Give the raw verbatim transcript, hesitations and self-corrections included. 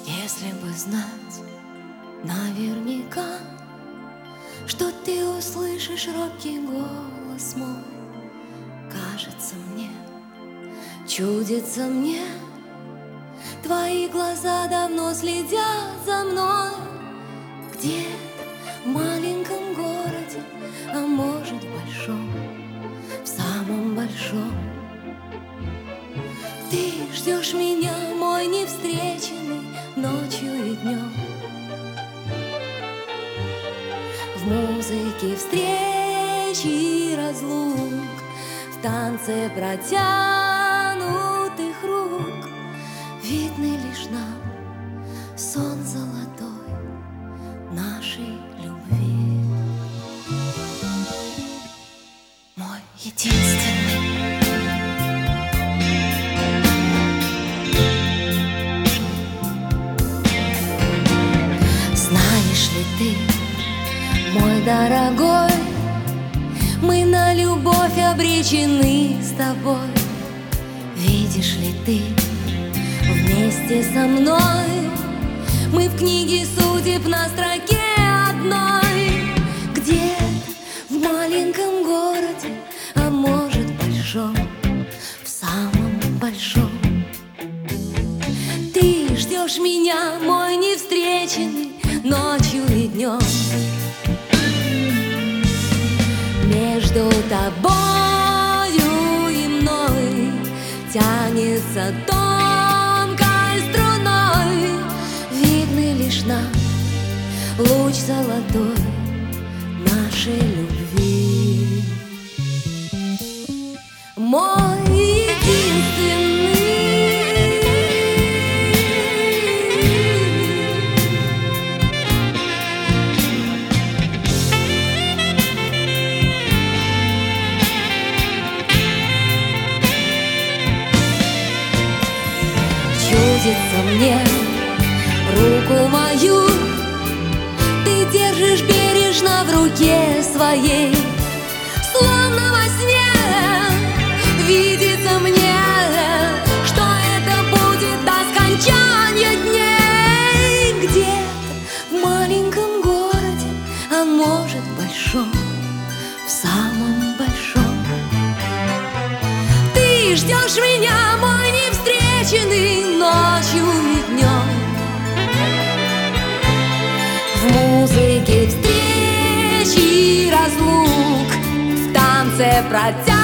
Если бы знать наверняка, что ты услышишь робкий голос мой, кажется мне, чудится мне, твои глаза давно следят за мной. Где-то в маленьком городе, а может в большом, в самом большом, ты ждешь меня, мой невстреченный, ночью и днем. В музыке встреч и разлук, в танце протянутых рук видны лишь нам сон золотой нашей любви. Мой единственный. Знаешь ли ты, мой дорогой, мы на любовь обречены с тобой. Видишь ли ты, вместе со мной мы в книге судеб на строке одной. Где-то в маленьком городе, а может в большом, в самом большом, ты ждешь меня, мой невстреченный, ночью и днем. Между тобою и мной тянется тонкой струной, видны лишь нам луч золотой нашей любви. Мой единственный. Чудится мне, руку мою ты держишь бережно в руке своей, словно во сне видится мне, что это будет до скончания дней. Где-то в маленьком городе, а может в большом, в самом большом, ты ждешь меня, мой невстреченный, ночью и днем. В музыке встреч и разлук, в танце протяжных